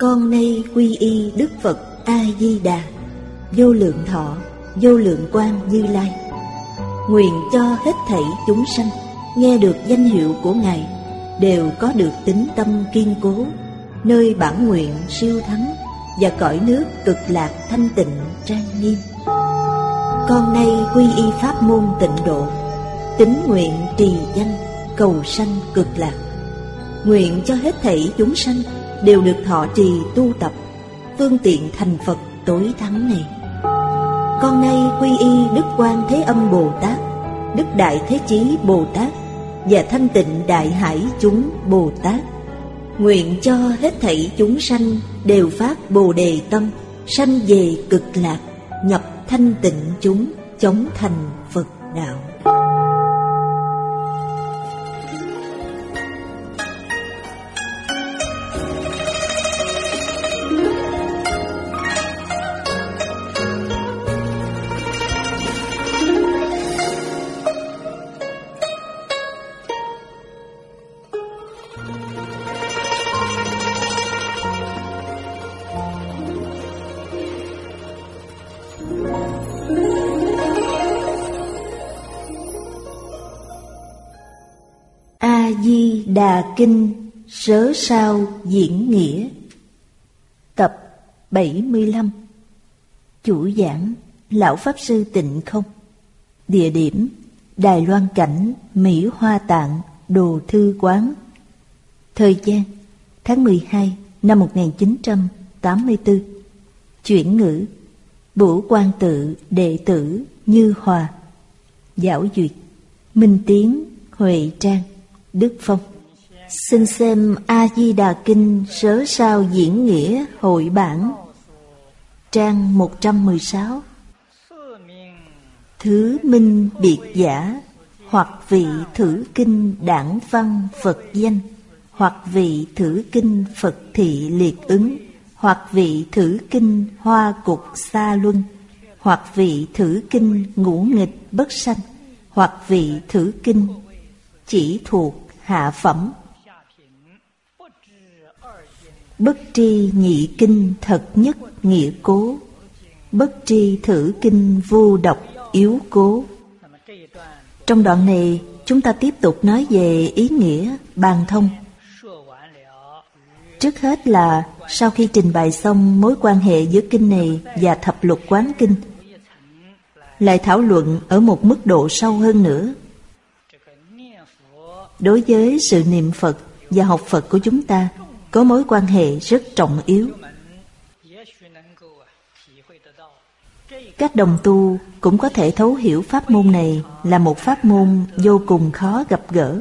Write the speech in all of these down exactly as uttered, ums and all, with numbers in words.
Con nay quy y Đức Phật A-di-đà, vô lượng thọ, vô lượng quang Như Lai. Nguyện cho hết thảy chúng sanh nghe được danh hiệu của Ngài đều có được tín tâm kiên cố, nơi bản nguyện siêu thắng và cõi nước cực lạc thanh tịnh trang nghiêm. Con nay quy y pháp môn tịnh độ, tín nguyện trì danh cầu sanh cực lạc. Nguyện cho hết thảy chúng sanh đều được thọ trì tu tập phương tiện thành Phật tối thắng này. Con nay quy y Đức Quan Thế Âm Bồ Tát, Đức Đại Thế Chí Bồ Tát và Thanh Tịnh Đại Hải chúng Bồ Tát. Nguyện cho hết thảy chúng sanh đều phát Bồ Đề tâm, sanh về cực lạc, nhập thanh tịnh chúng, chóng thành Phật đạo. A-di-đà Kinh Sớ Sao Diễn Nghĩa. Tập bảy mươi lăm. Chủ giảng Lão Pháp Sư Tịnh Không. Địa điểm Đài Loan Cảnh, Mỹ Hoa Tạng, Đồ Thư Quán. Thời gian tháng mười hai năm một nghìn chín trăm tám mươi tư. Chuyển ngữ Bửu Quan Tự đệ tử Như Hòa. Giảo duyệt Minh Tiến, Huệ Trang, Đức Phong. Xin xem A-di-đà Kinh Sớ Sao Diễn Nghĩa hội bản, trang một trăm mười sáu. Thứ minh biệt giả, hoặc vị thử kinh đảng văn Phật danh, hoặc vị thử kinh Phật thị liệt ứng, hoặc vị thử kinh hoa cục xa luân, hoặc vị thử kinh ngũ nghịch bất sanh, hoặc vị thử kinh chỉ thuộc hạ phẩm. Bất tri nhị kinh thật nhất nghĩa cố, bất tri thử kinh vô độc yếu cố. Trong đoạn này chúng ta tiếp tục nói về ý nghĩa bàn thông. Trước hết là sau khi trình bày xong mối quan hệ giữa kinh này và thập lục quán kinh, lại thảo luận ở một mức độ sâu hơn nữa. Đối với sự niệm Phật và học Phật của chúng ta có mối quan hệ rất trọng yếu. Các đồng tu cũng có thể thấu hiểu pháp môn này là một pháp môn vô cùng khó gặp gỡ.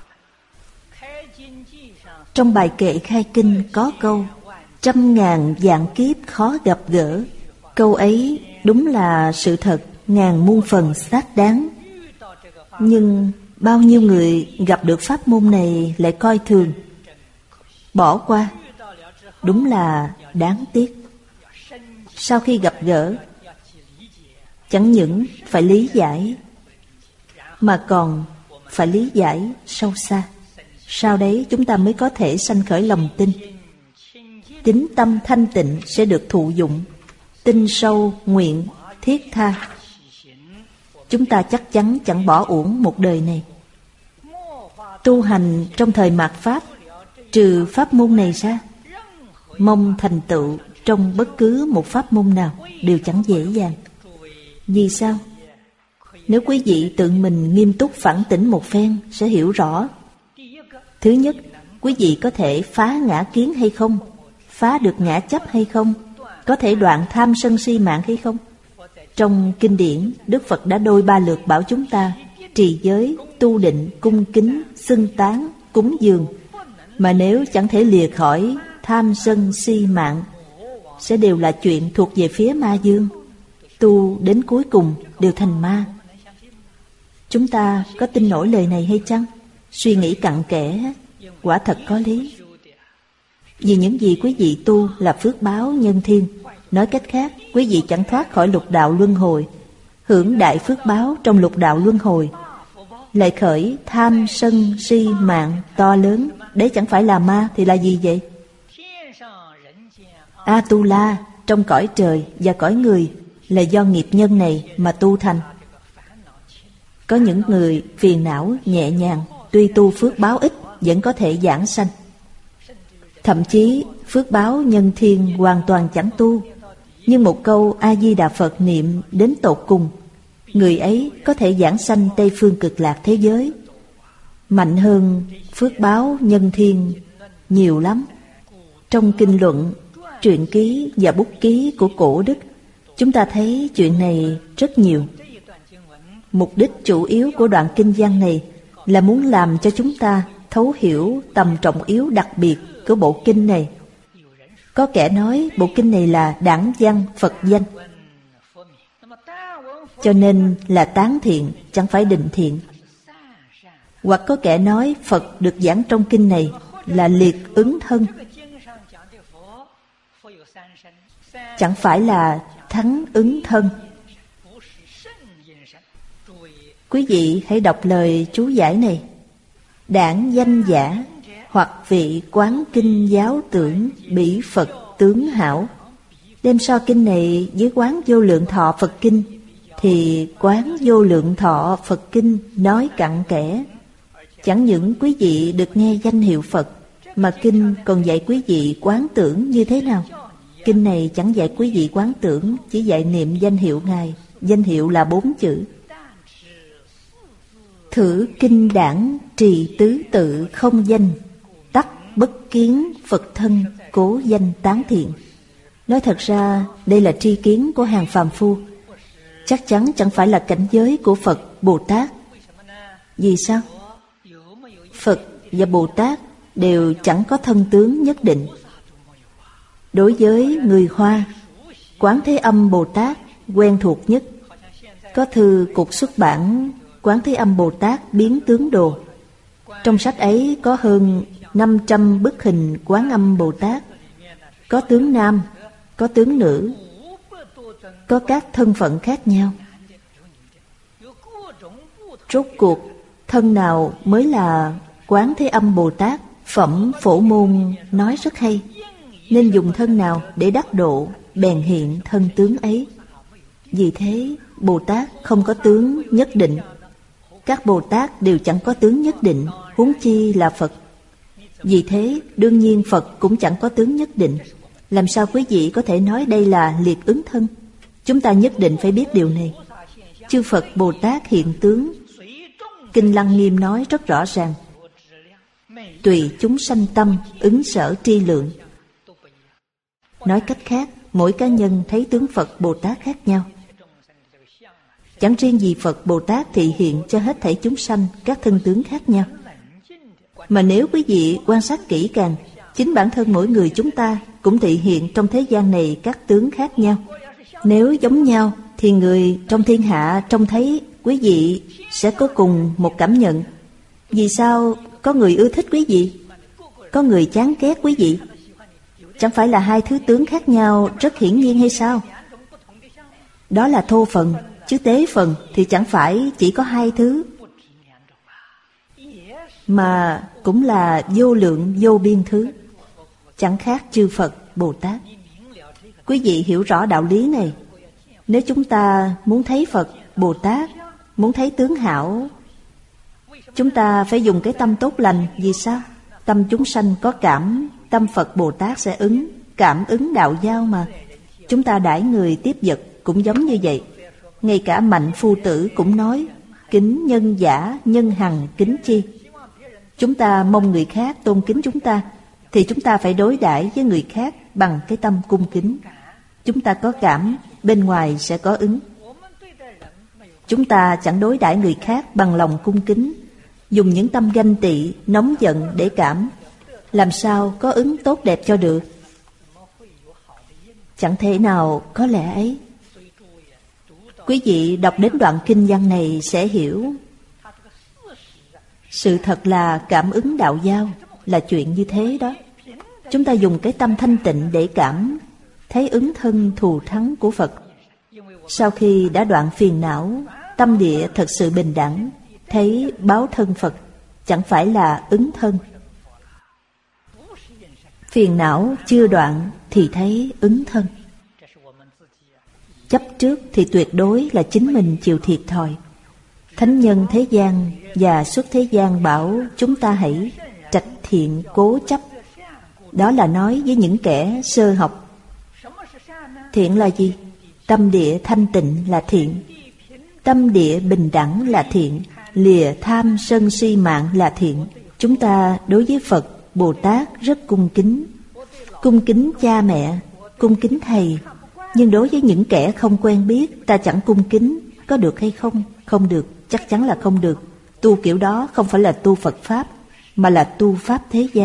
Trong bài kệ khai kinh có câu trăm ngàn vạn kiếp khó gặp gỡ. Câu ấy đúng là sự thật ngàn muôn phần xác đáng. Nhưng bao nhiêu người gặp được pháp môn này lại coi thường, bỏ qua. Đúng là đáng tiếc. Sau khi gặp gỡ, chẳng những phải lý giải, mà còn phải lý giải sâu xa. Sau đấy chúng ta mới có thể sanh khởi lòng tin. Tín tâm thanh tịnh sẽ được thụ dụng. Tin sâu, nguyện, thiết tha. Chúng ta chắc chắn chẳng bỏ uổng một đời này. Tu hành trong thời mạt Pháp, trừ pháp môn này ra, mong thành tựu trong bất cứ một pháp môn nào đều chẳng dễ dàng. Vì sao? Nếu quý vị tự mình nghiêm túc phản tỉnh một phen sẽ hiểu rõ. Thứ nhất, quý vị có thể phá ngã kiến hay không? Phá được ngã chấp hay không? Có thể đoạn tham sân si mạng hay không? Trong kinh điển, Đức Phật đã đôi ba lượt bảo chúng ta trì giới, tu định, cung kính, xưng tán, cúng dường. Mà nếu chẳng thể lìa khỏi tham sân si mạng, sẽ đều là chuyện thuộc về phía ma dương. Tu đến cuối cùng đều thành ma. Chúng ta có tin nổi lời này hay chăng? Suy nghĩ cặn kẽ, quả thật có lý. Vì những gì quý vị tu là phước báo nhân thiên. Nói cách khác, quý vị chẳng thoát khỏi lục đạo luân hồi, hưởng đại phước báo trong lục đạo luân hồi, lại khởi tham sân si mạng to lớn. Đấy chẳng phải là ma thì là gì vậy? Atula trong cõi trời và cõi người là do nghiệp nhân này mà tu thành. Có những người phiền não nhẹ nhàng, tuy tu phước báo ít vẫn có thể giảng sanh. Thậm chí phước báo nhân thiên hoàn toàn chẳng tu, nhưng một câu A-di-đà Phật niệm đến tột cùng, người ấy có thể giảng sanh Tây Phương Cực Lạc thế giới, mạnh hơn phước báo nhân thiên nhiều lắm. Trong kinh luận, truyện ký và bút ký của cổ đức, chúng ta thấy chuyện này rất nhiều. Mục đích chủ yếu của đoạn kinh văn này là muốn làm cho chúng ta thấu hiểu tầm trọng yếu đặc biệt của bộ kinh này. Có kẻ nói bộ kinh này là đảng văn Phật danh, cho nên là tán thiện, chẳng phải định thiện. Hoặc có kẻ nói Phật được giảng trong kinh này là liệt ứng thân, chẳng phải là thắng ứng thân. Quý vị hãy đọc lời chú giải này. Đảng danh giả hoặc vị quán kinh giáo tưởng bỉ Phật tướng hảo. Đem so kinh này với quán vô lượng thọ Phật kinh, thì quán vô lượng thọ Phật kinh nói cặn kẽ. Chẳng những quý vị được nghe danh hiệu Phật, mà kinh còn dạy quý vị quán tưởng như thế nào. Kinh này chẳng dạy quý vị quán tưởng, chỉ dạy niệm danh hiệu Ngài. Danh hiệu là bốn chữ. Thử kinh đảng trì tứ tự không danh, tắc bất kiến Phật thân cố danh tán thiện. Nói thật ra đây là tri kiến của hàng phàm phu, chắc chắn chẳng phải là cảnh giới của Phật Bồ Tát. Vì sao? Phật và Bồ Tát đều chẳng có thân tướng nhất định. Đối với người Hoa, Quán Thế Âm Bồ Tát quen thuộc nhất. Có thư cục xuất bản Quán Thế Âm Bồ Tát biến tướng đồ. Trong sách ấy có hơn năm trăm bức hình Quán Âm Bồ Tát. Có tướng nam, có tướng nữ, có các thân phận khác nhau. Rốt cuộc, thân nào mới là Quán Thế Âm Bồ Tát? Phẩm Phổ Môn nói rất hay. Nên dùng thân nào để đắc độ, bèn hiện thân tướng ấy. Vì thế, Bồ Tát không có tướng nhất định. Các Bồ Tát đều chẳng có tướng nhất định, huống chi là Phật. Vì thế, đương nhiên Phật cũng chẳng có tướng nhất định. Làm sao quý vị có thể nói đây là liệt ứng thân? Chúng ta nhất định phải biết điều này. Chư Phật Bồ Tát hiện tướng, Kinh Lăng Nghiêm nói rất rõ ràng. Tùy chúng sanh tâm, ứng sở tri lượng. Nói cách khác, mỗi cá nhân thấy tướng Phật Bồ Tát khác nhau. Chẳng riêng gì Phật Bồ Tát thị hiện cho hết thảy chúng sanh các thân tướng khác nhau. Mà nếu quý vị quan sát kỹ càng, chính bản thân mỗi người chúng ta cũng thị hiện trong thế gian này các tướng khác nhau. Nếu giống nhau thì người trong thiên hạ trông thấy quý vị sẽ có cùng một cảm nhận. Vì sao có người ưa thích quý vị, có người chán ghét quý vị? Chẳng phải là hai thứ tướng khác nhau rất hiển nhiên hay sao? Đó là thô phần, chứ tế phần thì chẳng phải chỉ có hai thứ, mà cũng là vô lượng vô biên thứ, chẳng khác chư Phật Bồ Tát. Quý vị hiểu rõ đạo lý này. Nếu chúng ta muốn thấy Phật Bồ Tát, muốn thấy tướng hảo, chúng ta phải dùng cái tâm tốt lành. Vì sao? Tâm chúng sanh có cảm, tâm Phật Bồ Tát sẽ ứng, cảm ứng đạo giao mà. Chúng ta đãi người tiếp vật cũng giống như vậy. Ngay cả Mạnh Phu Tử cũng nói, kính nhân giả, nhân hằng kính chi. Chúng ta mong người khác tôn kính chúng ta, thì chúng ta phải đối đãi với người khác bằng cái tâm cung kính. Chúng ta có cảm, bên ngoài sẽ có ứng. Chúng ta chẳng đối đãi người khác bằng lòng cung kính, dùng những tâm ganh tị, nóng giận để cảm, làm sao có ứng tốt đẹp cho được? Chẳng thể nào có lẽ ấy. Quý vị đọc đến đoạn kinh văn này sẽ hiểu. Sự thật là cảm ứng đạo giao là chuyện như thế đó. Chúng ta dùng cái tâm thanh tịnh để cảm, thấy ứng thân thù thắng của Phật. Sau khi đã đoạn phiền não, tâm địa thật sự bình đẳng, thấy báo thân Phật chẳng phải là ứng thân. Phiền não chưa đoạn thì thấy ứng thân. Chấp trước thì tuyệt đối là chính mình chịu thiệt thòi. Thánh nhân thế gian và xuất thế gian bảo chúng ta hãy trạch thiện cố chấp. Đó là nói với những kẻ sơ học. Thiện là gì? Tâm địa thanh tịnh là thiện, tâm địa bình đẳng là thiện, lìa tham sân si mạng là thiện. Chúng ta đối với Phật, Bồ Tát rất cung kính. Cung kính cha mẹ, cung kính thầy. Nhưng đối với những kẻ không quen biết, ta chẳng cung kính, có được hay không? Không được, chắc chắn là không được. Tu kiểu đó không phải là tu Phật Pháp, mà là tu Pháp thế gian.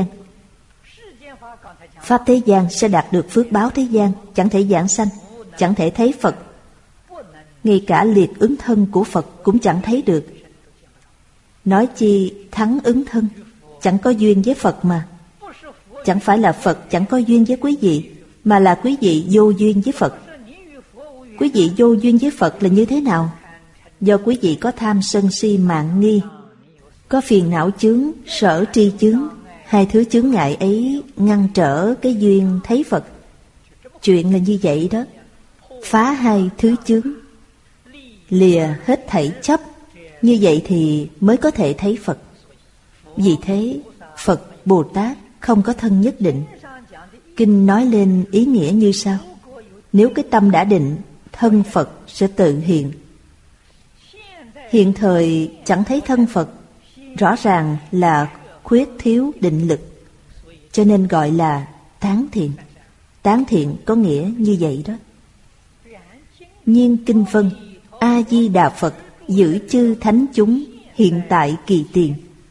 Pháp thế gian sẽ đạt được phước báo thế gian, chẳng thể giảng sanh, chẳng thể thấy Phật. Ngay cả liệt ứng thân của Phật cũng chẳng thấy được. Nói chi thắng ứng thân, chẳng có duyên với Phật mà. Chẳng phải là Phật chẳng có duyên với quý vị, mà là quý vị vô duyên với Phật. Quý vị vô duyên với Phật là như thế nào? Do quý vị có tham sân si mạng nghi, có phiền não chướng, sở tri chướng. Hai thứ chướng ngại ấy ngăn trở cái duyên thấy Phật. Chuyện là như vậy đó. Phá hai thứ chướng, lìa hết thảy chấp, như vậy thì mới có thể thấy Phật. Vì thế Phật Bồ Tát không có thân nhất định. Kinh nói lên ý nghĩa như sau: nếu cái tâm đã định, thân Phật sẽ tự hiện. Hiện thời chẳng thấy thân Phật, rõ ràng là khuyết thiếu định lực, cho nên gọi là tán thiện. Tán thiện có nghĩa như vậy đó. Nhiên kinh phân: A Di Đà Phật giữ chư thánh chúng hiện tại kỳ tiền.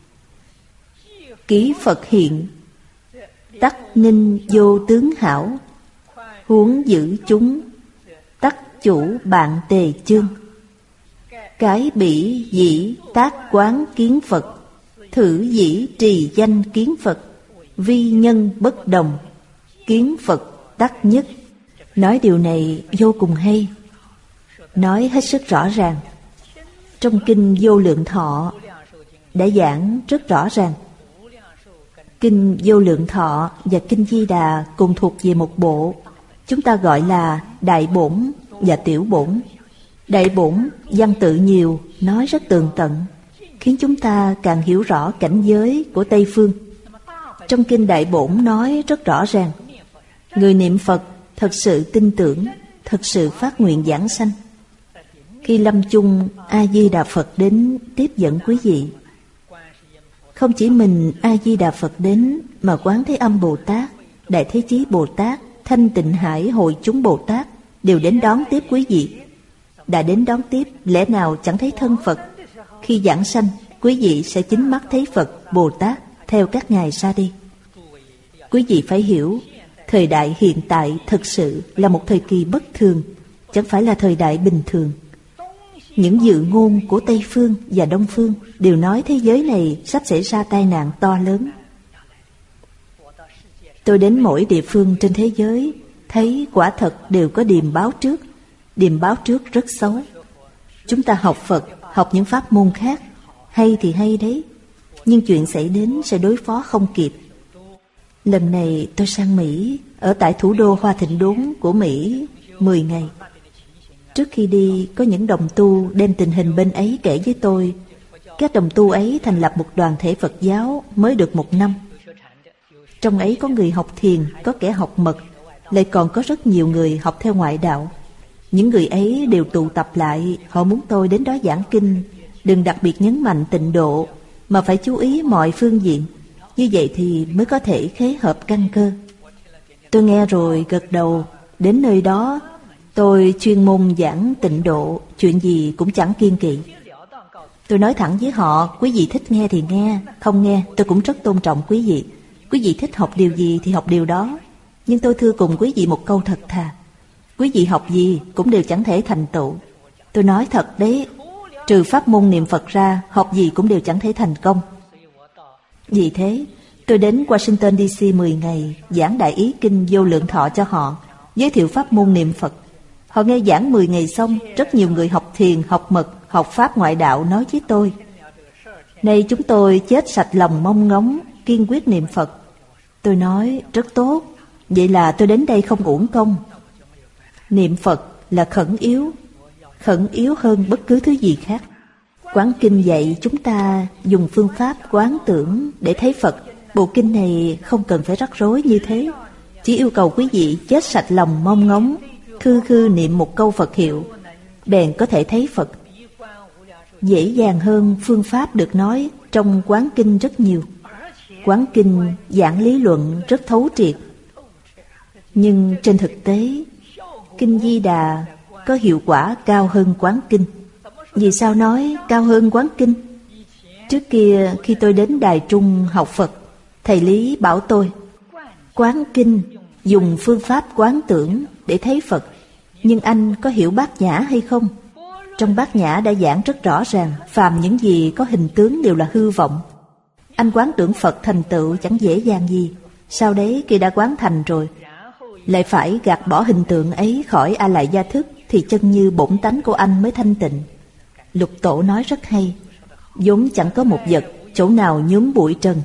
Ký Phật hiện, tắc ninh vô tướng hảo. Huống giữ chúng, tắc chủ bạn tề chương. Cái bỉ dĩ tác quán kiến Phật. Thử dĩ trì danh kiến Phật. Vi nhân bất đồng, kiến Phật tắc nhất. Nói điều này vô cùng hay, nói hết sức rõ ràng. Trong kinh Vô Lượng Thọ đã giảng rất rõ ràng. Kinh Vô Lượng Thọ và Kinh Di Đà cùng thuộc về một bộ, chúng ta gọi là Đại Bổn và Tiểu Bổn. Đại Bổn văn tự nhiều, nói rất tường tận, khiến chúng ta càng hiểu rõ cảnh giới của Tây Phương. Trong kinh Đại Bổn nói rất rõ ràng, người niệm Phật thật sự tin tưởng, thật sự phát nguyện giảng sanh. Khi lâm chung, A Di Đà Phật đến tiếp dẫn quý vị. Không chỉ mình A Di Đà Phật đến, mà Quán Thế Âm Bồ Tát, Đại Thế Chí Bồ Tát, Thanh Tịnh Hải Hội Chúng Bồ Tát đều đến đón tiếp quý vị. Đã đến đón tiếp, lẽ nào chẳng thấy thân Phật? Khi giảng sanh, quý vị sẽ chính mắt thấy Phật, Bồ Tát theo các ngài ra đi. Quý vị phải hiểu, thời đại hiện tại thực sự là một thời kỳ bất thường, chẳng phải là thời đại bình thường. Những dự ngôn của Tây Phương và Đông Phương đều nói thế giới này sắp xảy ra tai nạn to lớn. Tôi đến mỗi địa phương trên thế giới, thấy quả thật đều có điềm báo trước. Điềm báo trước rất xấu. Chúng ta học Phật, học những pháp môn khác, hay thì hay đấy, nhưng chuyện xảy đến sẽ đối phó không kịp. Lần này tôi sang Mỹ, ở tại thủ đô Hoa Thịnh Đốn của Mỹ mười ngày. Trước khi đi, có những đồng tu đem tình hình bên ấy kể với tôi. Các đồng tu ấy thành lập một đoàn thể Phật giáo mới được một năm. Trong ấy có người học thiền, có kẻ học mật, lại còn có rất nhiều người học theo ngoại đạo. Những người ấy đều tụ tập lại, họ muốn tôi đến đó giảng kinh, đừng đặc biệt nhấn mạnh tịnh độ, mà phải chú ý mọi phương diện. Như vậy thì mới có thể khế hợp căn cơ. Tôi nghe rồi gật đầu. Đến nơi đó, tôi chuyên môn giảng tịnh độ, chuyện gì cũng chẳng kiêng kỵ. Tôi nói thẳng với họ, quý vị thích nghe thì nghe, không nghe tôi cũng rất tôn trọng quý vị. Quý vị thích học điều gì thì học điều đó. Nhưng tôi thưa cùng quý vị một câu thật thà, quý vị học gì cũng đều chẳng thể thành tựu. Tôi nói thật đấy, trừ pháp môn niệm Phật ra, học gì cũng đều chẳng thể thành công. Vì thế, tôi đến Washington đê xê mười ngày, giảng Đại Ý Kinh Vô Lượng Thọ cho họ, giới thiệu pháp môn niệm Phật. Họ nghe giảng mười ngày xong, rất nhiều người học thiền, học mật, học pháp ngoại đạo nói với tôi: nay chúng tôi chết sạch lòng mong ngóng, kiên quyết niệm Phật. Tôi nói, rất tốt, vậy là tôi đến đây không uổng công. Niệm Phật là khẩn yếu, khẩn yếu hơn bất cứ thứ gì khác. Quán kinh dạy chúng ta dùng phương pháp quán tưởng để thấy Phật. Bộ kinh này không cần phải rắc rối như thế, chỉ yêu cầu quý vị chết sạch lòng mong ngóng, khư khư niệm một câu Phật hiệu, bèn có thể thấy Phật. Dễ dàng hơn phương pháp được nói trong quán kinh rất nhiều. Quán kinh giảng lý luận rất thấu triệt, nhưng trên thực tế Kinh Di Đà có hiệu quả cao hơn quán kinh. Vì sao nói cao hơn quán kinh? Trước kia khi tôi đến Đài Trung học Phật, thầy Lý bảo tôi quán kinh dùng phương pháp quán tưởng để thấy Phật. Nhưng anh có hiểu Bát Nhã hay không? Trong Bát Nhã đã giảng rất rõ ràng, phàm những gì có hình tướng đều là hư vọng. Anh quán tưởng Phật thành tựu chẳng dễ dàng gì. Sau đấy khi đã quán thành rồi, lại phải gạt bỏ hình tượng ấy khỏi a lại gia thức, thì chân như bổn tánh của anh mới thanh tịnh. Lục Tổ nói rất hay, vốn chẳng có một vật, chỗ nào nhuốm bụi trần.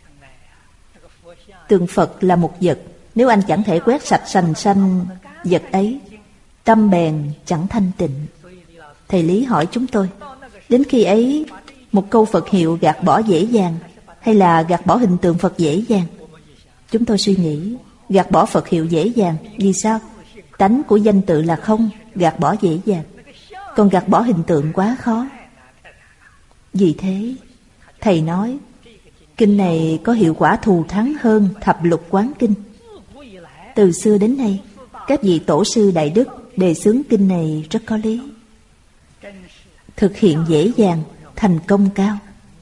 Tượng Phật là một vật, nếu anh chẳng thể quét sạch sành xanh vật ấy, tâm bèn chẳng thanh tịnh. Thầy Lý hỏi chúng tôi, đến khi ấy một câu Phật hiệu gạt bỏ dễ dàng, hay là gạt bỏ hình tượng Phật dễ dàng? Chúng tôi suy nghĩ, gạt bỏ Phật hiệu dễ dàng. Vì sao? Tánh của danh tự là không, gạt bỏ dễ dàng. Còn gạt bỏ hình tượng quá khó. Vì thế thầy nói kinh này có hiệu quả thù thắng hơn thập lục quán kinh. Từ xưa đến nay, các vị tổ sư đại đức đề xướng kinh này rất có lý, thực hiện dễ dàng, thành công cao.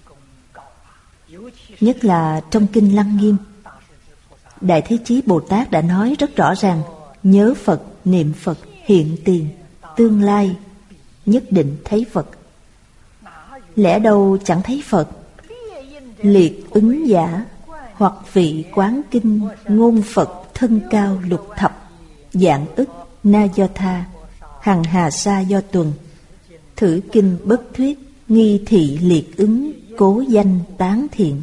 Nhất là trong kinh Lăng Nghiêm, Đại Thế Chí Bồ Tát đã nói rất rõ ràng, nhớ Phật, niệm Phật, hiện tiền, tương lai nhất định thấy Phật. Lẽ đâu chẳng thấy Phật? Liệt ứng giả, hoặc vị quán kinh, ngôn Phật thân cao lục thập, dạng ức na do tha, hằng hà sa do tuần, thử kinh bất thuyết, nghi thị liệt ứng, cố danh tán thiện.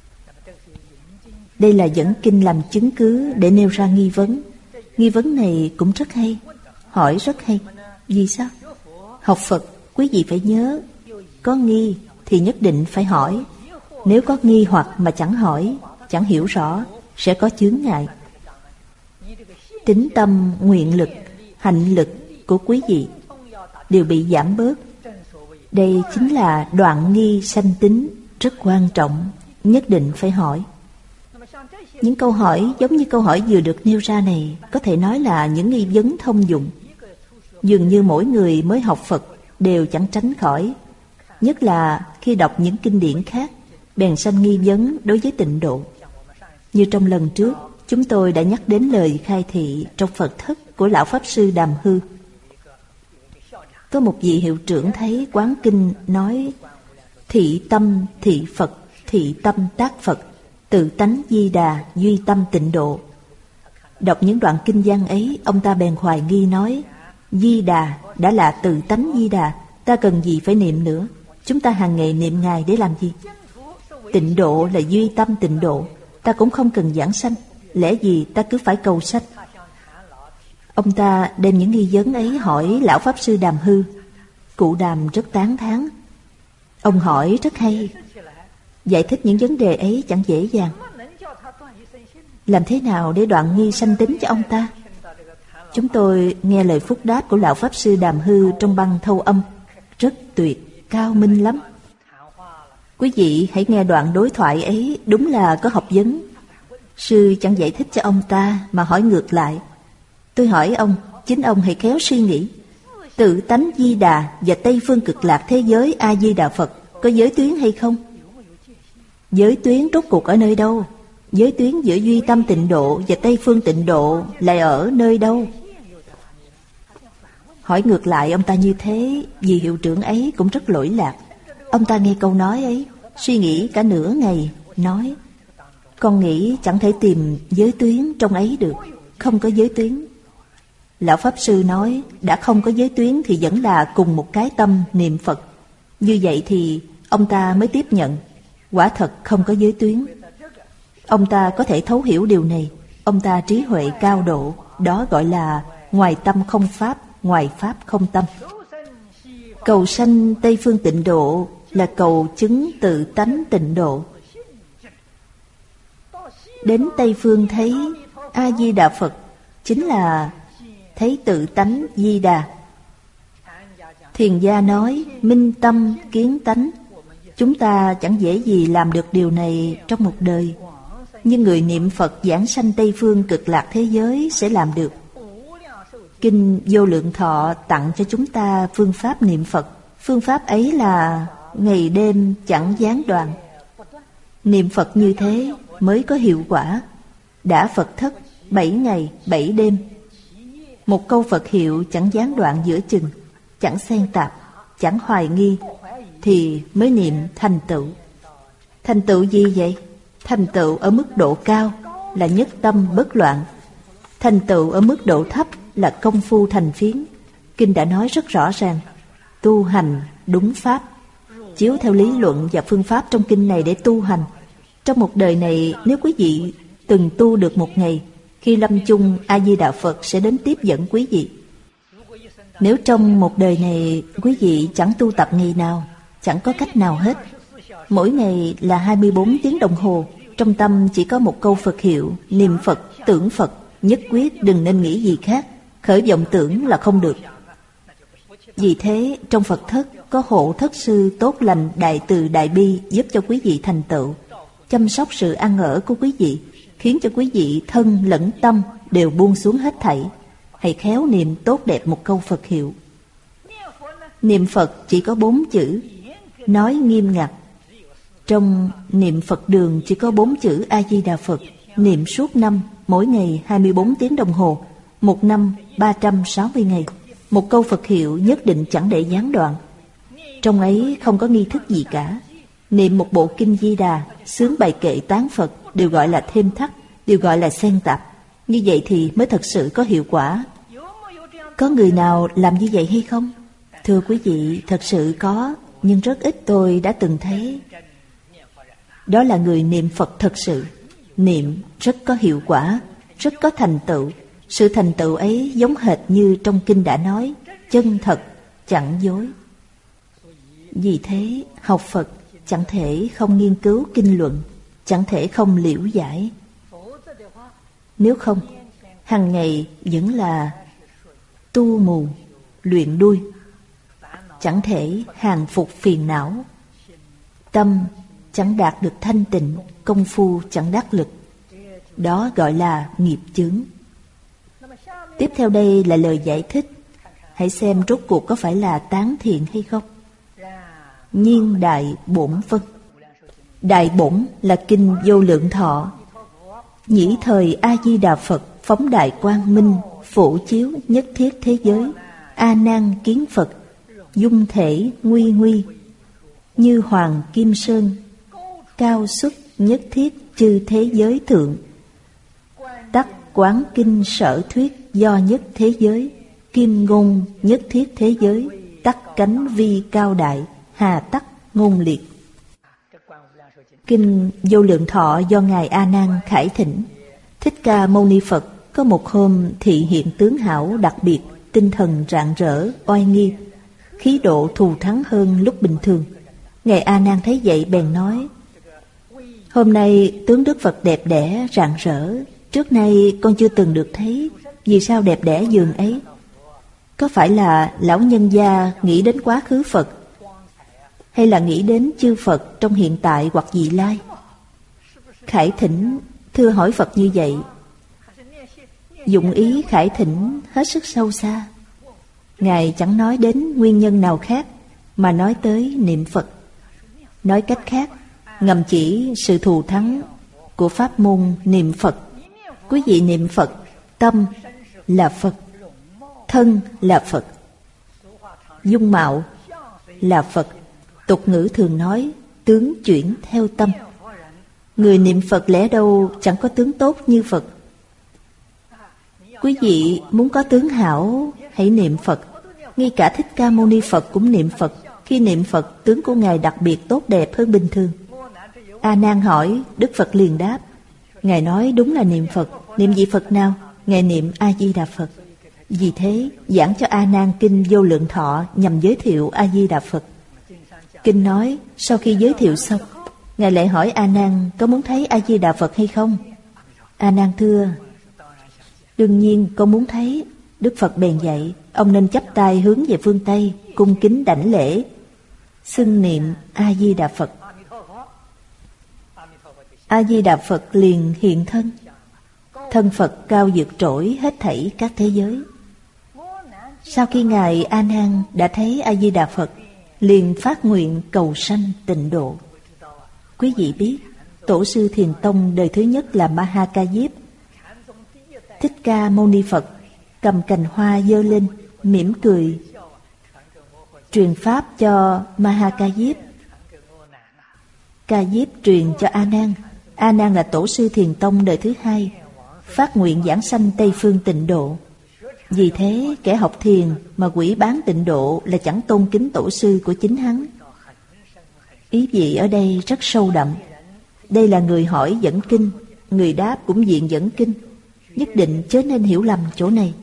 Đây là dẫn kinh làm chứng cứ để nêu ra nghi vấn. Nghi vấn này cũng rất hay, hỏi rất hay. Vì sao? Học Phật quý vị phải nhớ, có nghi thì nhất định phải hỏi. Nếu có nghi hoặc mà chẳng hỏi, chẳng hiểu rõ, sẽ có chướng ngại. Tín tâm, nguyện lực, hạnh lực của quý vị đều bị giảm bớt. Đây chính là đoạn nghi sanh tín, rất quan trọng, nhất định phải hỏi. Những câu hỏi giống như câu hỏi vừa được nêu ra này, có thể nói là những nghi vấn thông dụng. Dường như mỗi người mới học Phật đều chẳng tránh khỏi. Nhất là khi đọc những kinh điển khác, bèn sanh nghi vấn đối với tịnh độ. Như trong lần trước, chúng tôi đã nhắc đến lời khai thị trong Phật thất của Lão Pháp Sư Đàm Hư. Có một vị hiệu trưởng thấy quán kinh nói thị tâm thị Phật, thị tâm tác Phật, tự tánh Di Đà, duy tâm tịnh độ. Đọc những đoạn kinh văn ấy, ông ta bèn hoài nghi nói, Di Đà đã là tự tánh Di Đà, ta cần gì phải niệm nữa? Chúng ta hàng ngày niệm Ngài để làm gì? Tịnh độ là duy tâm tịnh độ, ta cũng không cần giảng sanh, lẽ gì ta cứ phải cầu sanh? Ông ta đem những nghi vấn ấy hỏi Lão Pháp Sư Đàm Hư. Cụ Đàm rất tán thán. Ông hỏi rất hay, giải thích những vấn đề ấy chẳng dễ dàng. Làm thế nào để đoạn nghi sanh tính cho ông ta? Chúng tôi nghe lời phúc đáp của Lão Pháp Sư Đàm Hư trong băng Thâu Âm, rất tuyệt, cao minh lắm. Quý vị hãy nghe đoạn đối thoại ấy, đúng là có học vấn. Sư chẳng giải thích cho ông ta mà hỏi ngược lại. Tôi hỏi ông, chính ông hãy khéo suy nghĩ. Tự tánh Di Đà và Tây Phương Cực Lạc thế giới A Di Đà Phật có giới tuyến hay không? Giới tuyến rốt cuộc ở nơi đâu? Giới tuyến giữa duy tâm tịnh độ và Tây Phương tịnh độ lại ở nơi đâu? Hỏi ngược lại ông ta như thế, vì hiệu trưởng ấy cũng rất lỗi lạc. Ông ta nghe câu nói ấy, suy nghĩ cả nửa ngày, nói, con nghĩ chẳng thể tìm giới tuyến trong ấy được, không có giới tuyến. Lão Pháp Sư nói, đã không có giới tuyến thì vẫn là cùng một cái tâm niệm Phật. Như vậy thì ông ta mới tiếp nhận, quả thật không có giới tuyến. Ông ta có thể thấu hiểu điều này. Ông ta trí huệ cao độ. Đó gọi là ngoài tâm không pháp, ngoài pháp không tâm. Cầu sanh Tây phương tịnh độ là cầu chứng tự tánh tịnh độ. Đến Tây phương thấy A-di-đà Phật chính là thấy tự tánh Di Đà. Thiền gia nói minh tâm kiến tánh. Chúng ta chẳng dễ gì làm được điều này trong một đời, nhưng người niệm Phật giảng sanh Tây phương cực lạc thế giới sẽ làm được. Kinh Vô Lượng Thọ tặng cho chúng ta phương pháp niệm Phật. Phương pháp ấy là ngày đêm chẳng gián đoạn. Niệm Phật như thế mới có hiệu quả. Đã Phật thất bảy ngày bảy đêm, một câu Phật hiệu chẳng gián đoạn giữa chừng, chẳng xen tạp, chẳng hoài nghi, thì mới niệm thành tựu. Thành tựu gì vậy? Thành tựu ở mức độ cao là nhất tâm bất loạn. Thành tựu ở mức độ thấp là công phu thành phiến. Kinh đã nói rất rõ ràng, tu hành đúng pháp. Chiếu theo lý luận và phương pháp trong kinh này để tu hành. Trong một đời này, nếu quý vị từng tu được một ngày, khi lâm chung A-di-đà Phật sẽ đến tiếp dẫn quý vị. Nếu trong một đời này quý vị chẳng tu tập ngày nào, chẳng có cách nào hết. Mỗi ngày là hai mươi bốn tiếng đồng hồ, trong tâm chỉ có một câu Phật hiệu, niệm Phật, tưởng Phật, nhất quyết đừng nên nghĩ gì khác. Khởi vọng tưởng là không được. Vì thế trong Phật thất có hộ thất sư tốt lành đại từ đại bi giúp cho quý vị thành tựu, chăm sóc sự ăn ở của quý vị, khiến cho quý vị thân lẫn tâm đều buông xuống hết thảy. Hãy khéo niệm tốt đẹp một câu Phật hiệu. Niệm Phật chỉ có bốn chữ, nói nghiêm ngặt. Trong niệm Phật đường chỉ có bốn chữ A-di-đà Phật. Niệm suốt năm, mỗi ngày hai mươi bốn tiếng đồng hồ, một năm ba trăm sáu mươi ngày. Một câu Phật hiệu nhất định chẳng để gián đoạn. Trong ấy không có nghi thức gì cả. Niệm một bộ kinh Di Đà, sướng bài kệ tán Phật đều gọi là thêm thắt, đều gọi là xen tạp. Như vậy thì mới thật sự có hiệu quả. Có người nào làm như vậy hay không? Thưa quý vị, thật sự có, nhưng rất ít tôi đã từng thấy. Đó là người niệm Phật thật sự. Niệm rất có hiệu quả, rất có thành tựu. Sự thành tựu ấy giống hệt như trong kinh đã nói, chân thật, chẳng dối. Vì thế, học Phật chẳng thể không nghiên cứu kinh luận, chẳng thể không liễu giải. Nếu không, hàng ngày vẫn là tu mù, luyện đuôi, chẳng thể hàng phục phiền não. Tâm chẳng đạt được thanh tịnh, công phu chẳng đắc lực. Đó gọi là nghiệp chướng. Tiếp theo đây là lời giải thích. Hãy xem rốt cuộc có phải là tán thiện hay không. Nhiên đại bổn vân. Đại bổn là kinh Vô Lượng Thọ. Nhĩ thời A-di-đà Phật phóng đại quang minh, phổ chiếu nhất thiết thế giới. A Nan kiến Phật, dung thể nguy nguy, như hoàng kim sơn, cao xuất nhất thiết chư thế giới thượng. Tắc quán kinh sở thuyết do nhất thế giới, kim ngôn nhất thiết thế giới. Tắc cánh vi cao đại, hà tắc ngôn liệt. Kinh Vô Lượng Thọ do Ngài A Nan khải thỉnh. Thích Ca Mâu Ni Phật có một hôm thị hiện tướng hảo đặc biệt, tinh thần rạng rỡ, oai nghi, khí độ thù thắng hơn lúc bình thường. Ngài A Nan thấy vậy bèn nói: hôm nay tướng Đức Phật đẹp đẽ rạng rỡ, trước nay con chưa từng được thấy. Vì sao đẹp đẽ dường ấy? Có phải là lão nhân gia nghĩ đến quá khứ Phật, hay là nghĩ đến chư Phật trong hiện tại hoặc vị lai? Khải thỉnh thưa hỏi Phật như vậy, dụng ý khải thỉnh hết sức sâu xa. Ngài chẳng nói đến nguyên nhân nào khác, mà nói tới niệm Phật. Nói cách khác, ngầm chỉ sự thù thắng của pháp môn niệm Phật. Quý vị niệm Phật, tâm là Phật, thân là Phật, dung mạo là Phật. Tục ngữ thường nói tướng chuyển theo tâm. Người niệm Phật lẽ đâu chẳng có tướng tốt như Phật. Quý vị muốn có tướng hảo, hãy niệm Phật. Ngay cả Thích Ca Mâu Ni Phật cũng niệm Phật. Khi niệm Phật, tướng của Ngài đặc biệt tốt đẹp hơn bình thường. A Nan hỏi, Đức Phật liền đáp: Ngài nói đúng là niệm Phật. Niệm vị Phật nào? Ngài niệm A-di-đà Phật. Vì thế giảng cho A Nan kinh Vô Lượng Thọ nhằm giới thiệu A-di-đà Phật. Kinh nói sau khi giới thiệu xong, Ngài lại hỏi A Nan có muốn thấy A-di-đà Phật hay không? A Nan thưa, đương nhiên con muốn thấy. Đức Phật bèn dạy ông nên chắp tay hướng về phương Tây, cung kính đảnh lễ, xưng niệm A-di-đà Phật. A-di-đà Phật liền hiện thân. Thân Phật cao vượt trội hết thảy các thế giới. Sau khi Ngài A Nan đã thấy A-di-đà Phật, liền phát nguyện cầu sanh tịnh độ. Quý vị biết, Tổ sư Thiền Tông đời thứ nhất là Ma-ha Ca Diếp. Thích Ca Mâu Ni Phật cầm cành hoa giơ lên, mỉm cười, truyền pháp cho Ma-ha Ca Diếp. Ca Diếp truyền cho A Nan. A Nan là Tổ sư Thiền Tông đời thứ hai, phát nguyện giảng sanh Tây phương tịnh độ. Vì thế kẻ học thiền mà quỷ bán tịnh độ là chẳng tôn kính tổ sư của chính hắn. Ý vị ở đây rất sâu đậm. Đây là người hỏi dẫn kinh, người đáp cũng diện dẫn kinh, nhất định chớ nên hiểu lầm chỗ này.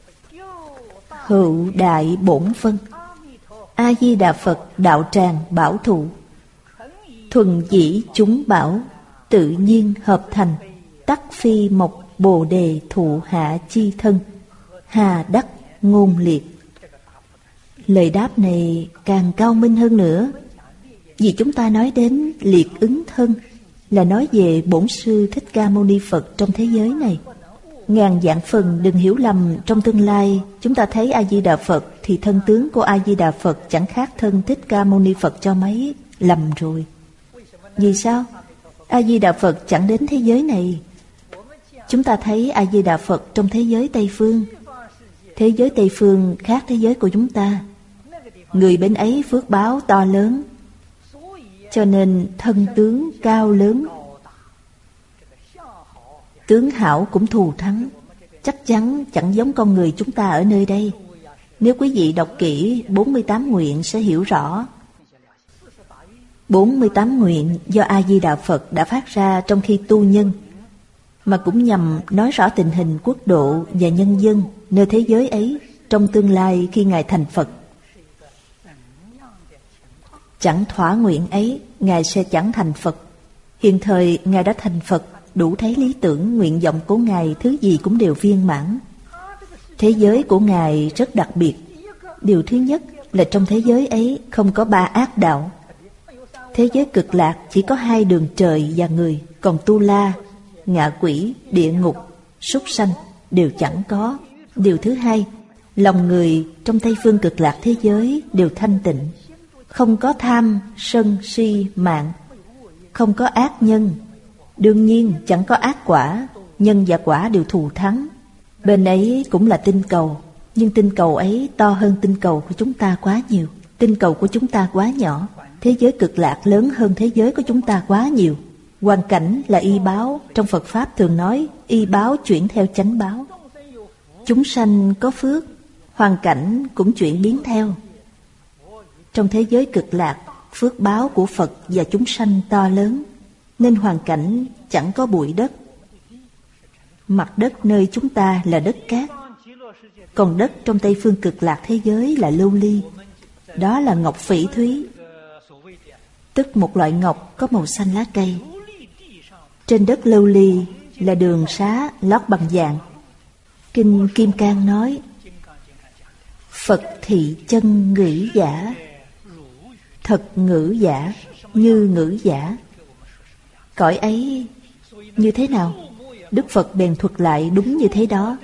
Hữu đại bổn phân, A-di-đà Phật đạo tràng bảo thụ, thuần dĩ chúng bảo, tự nhiên hợp thành, tắc phi mộc bồ đề thụ hạ chi thân, hà đắc ngôn liệt. Lời đáp này càng cao minh hơn nữa, vì chúng ta nói đến liệt ứng thân là nói về bổn sư Thích Ca Mâu Ni Phật trong thế giới này. Ngàn vạn phần đừng hiểu lầm, trong tương lai chúng ta thấy A-di-đà Phật thì thân tướng của A-di-đà Phật chẳng khác thân Thích Ca Mâu Ni Phật cho mấy. Lầm rồi. Vì sao? A-di-đà Phật chẳng đến thế giới này. Chúng ta thấy A-di-đà Phật trong thế giới Tây Phương. Thế giới Tây Phương khác thế giới của chúng ta. Người bên ấy phước báo to lớn, cho nên thân tướng cao lớn, tướng hảo cũng thù thắng. Chắc chắn chẳng giống con người chúng ta ở nơi đây. Nếu quý vị đọc kỹ bốn mươi tám nguyện sẽ hiểu rõ. bốn mươi tám nguyện do A-di-đà Phật đã phát ra trong khi tu nhân, mà cũng nhằm nói rõ tình hình quốc độ và nhân dân nơi thế giới ấy trong tương lai khi Ngài thành Phật. Chẳng thỏa nguyện ấy, Ngài sẽ chẳng thành Phật. Hiện thời Ngài đã thành Phật, đủ thấy lý tưởng, nguyện vọng của Ngài thứ gì cũng đều viên mãn. Thế giới của Ngài rất đặc biệt. Điều thứ nhất là trong thế giới ấy không có ba ác đạo. Thế giới Cực Lạc chỉ có hai đường trời và người, còn Tu La, ngạ quỷ, địa ngục, súc sanh đều chẳng có. Điều thứ hai, lòng người trong Tây phương Cực Lạc thế giới đều thanh tịnh, không có tham, sân, si, mạng, không có ác nhân. Đương nhiên chẳng có ác quả, nhân và quả đều thù thắng. Bên ấy cũng là tinh cầu, nhưng tinh cầu ấy to hơn tinh cầu của chúng ta quá nhiều. Tinh cầu của chúng ta quá nhỏ. Thế giới Cực Lạc lớn hơn thế giới của chúng ta quá nhiều. Hoàn cảnh là y báo. Trong Phật Pháp thường nói y báo chuyển theo chánh báo. Chúng sanh có phước, hoàn cảnh cũng chuyển biến theo. Trong thế giới Cực Lạc, phước báo của Phật và chúng sanh to lớn, nên hoàn cảnh chẳng có bụi đất. Mặt đất nơi chúng ta là đất cát, còn đất trong Tây phương Cực Lạc thế giới là lưu ly. Đó là ngọc phỉ thúy, tức một loại ngọc có màu xanh lá cây. Trên đất lưu ly là đường xá lót bằng vàng. Kinh Kim Cang nói: Phật thị chân ngữ giả, thật ngữ giả, như ngữ giả. Cõi ấy như thế nào? Đức Phật bèn thuật lại đúng như thế đó.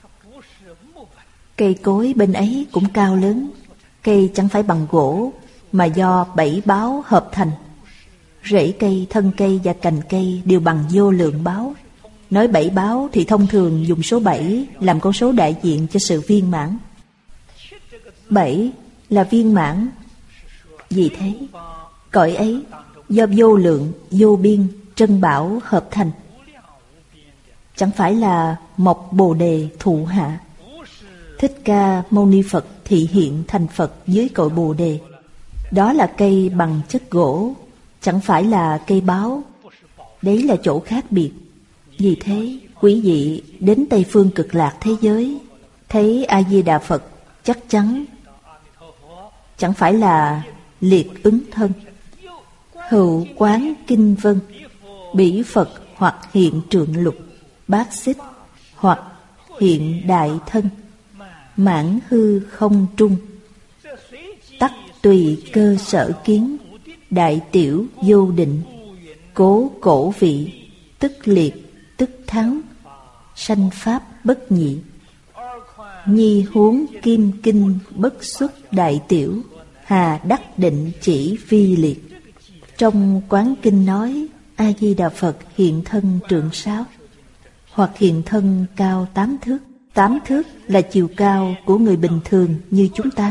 Cây cối bên ấy cũng cao lớn. Cây chẳng phải bằng gỗ, mà do bảy báo hợp thành. Rễ cây, thân cây và cành cây đều bằng vô lượng báo. Nói bảy báo thì thông thường dùng số bảy làm con số đại diện cho sự viên mãn. Bảy là viên mãn. Vì thế, cõi ấy do vô lượng, vô biên, trân bảo hợp thành. Chẳng phải là mộc bồ đề thụ hạ. Thích Ca Mâu Ni Phật thị hiện thành Phật dưới cội bồ đề. Đó là cây bằng chất gỗ, chẳng phải là cây báo. Đấy là chỗ khác biệt. Vì thế, quý vị đến Tây Phương Cực Lạc thế giới, thấy A-di-đà Phật chắc chắn chẳng phải là liệt ứng thân, hữu quán kinh vân, bỉ Phật hoặc hiện trượng lục, bát xích hoặc hiện đại thân, mãn hư không trung, tắc tùy cơ sở kiến, đại tiểu vô định, cố cổ vị, tức liệt tức thắng, sanh pháp bất nhị, nhi huống kim kinh bất xuất đại tiểu, hà đắc định chỉ vi liệt. Trong quán kinh nói A-di-đà Phật hiện thân trượng sáu, hoặc hiện thân cao tám thước. Tám thước là chiều cao của người bình thường như chúng ta.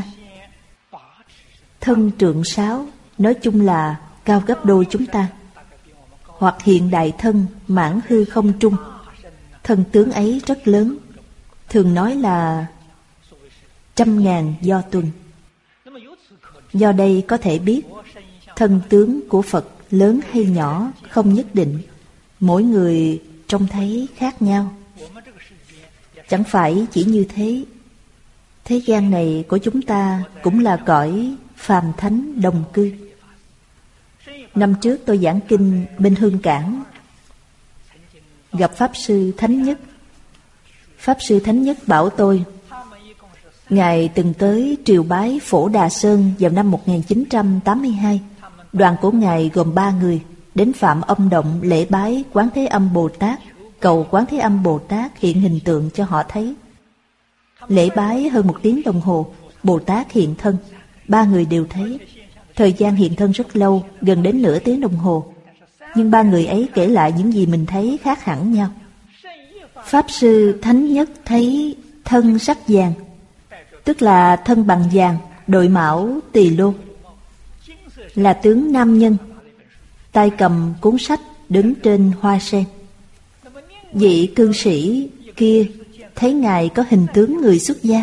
Thân trượng sáu nói chung là cao gấp đôi chúng ta. Hoặc hiện đại thân mãn hư không trung, thân tướng ấy rất lớn, thường nói là trăm ngàn do tuần. Do đây có thể biết thân tướng của Phật lớn hay nhỏ không nhất định, mỗi người trông thấy khác nhau. Chẳng phải chỉ như thế, thế gian này của chúng ta cũng là cõi phàm thánh đồng cư. Năm trước tôi giảng kinh bên Hương Cảng, gặp Pháp Sư Thánh Nhất. Pháp Sư Thánh Nhất bảo tôi, Ngài từng tới triều bái Phổ Đà Sơn vào năm một nghìn chín trăm tám mươi hai. Đoàn của Ngài gồm ba người, đến Phạm Âm Động lễ bái Quán Thế Âm Bồ Tát, cầu Quán Thế Âm Bồ Tát hiện hình tượng cho họ thấy. Lễ bái hơn một tiếng đồng hồ, Bồ Tát hiện thân, ba người đều thấy. Thời gian hiện thân rất lâu, gần đến nửa tiếng đồng hồ. Nhưng ba người ấy kể lại những gì mình thấy khác hẳn nhau. Pháp Sư Thánh Nhất thấy thân sắc vàng, tức là thân bằng vàng, đội mão tỳ lô, là tướng nam nhân, tay cầm cuốn sách đứng trên hoa sen. Vị cư sĩ kia thấy Ngài có hình tướng người xuất gia.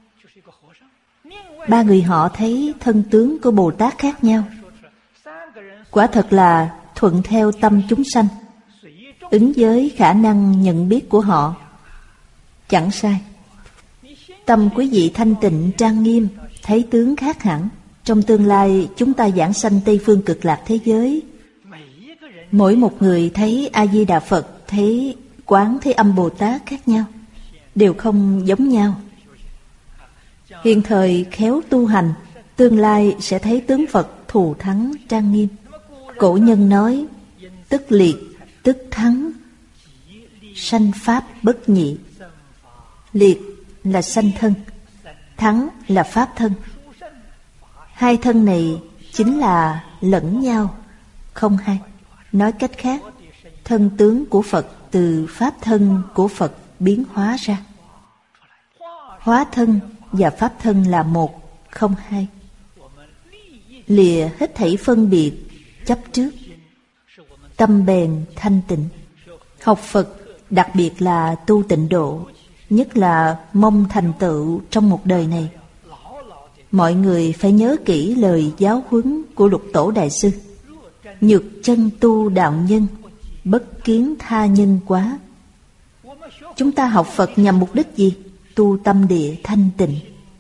Ba người họ thấy thân tướng của Bồ Tát khác nhau. Quả thật là thuận theo tâm chúng sanh, ứng với khả năng nhận biết của họ. Chẳng sai. Tâm quý vị thanh tịnh trang nghiêm, thấy tướng khác hẳn. Trong tương lai chúng ta giảng sanh Tây Phương Cực Lạc thế giới, mỗi một người thấy A-di-đà Phật, thấy Quán Thế Âm Bồ Tát khác nhau, đều không giống nhau. Hiện thời khéo tu hành, tương lai sẽ thấy tướng Phật thù thắng trang nghiêm. Cổ nhân nói, tức liệt, tức thắng, sanh pháp bất nhị. Liệt là sanh thân, thắng là pháp thân. Hai thân này chính là lẫn nhau, không hai. Nói cách khác, thân tướng của Phật từ pháp thân của Phật biến hóa ra. Hóa thân và pháp thân là một, không hai. Lìa hết thảy phân biệt, chấp trước, tâm bền thanh tịnh. Học Phật, đặc biệt là tu tịnh độ, nhất là mong thành tựu trong một đời này, mọi người phải nhớ kỹ lời giáo huấn của Lục Tổ Đại Sư: nhược chân tu đạo nhân, bất kiến tha nhân quá. Chúng ta học Phật nhằm mục đích gì? Tu tâm địa thanh tịnh.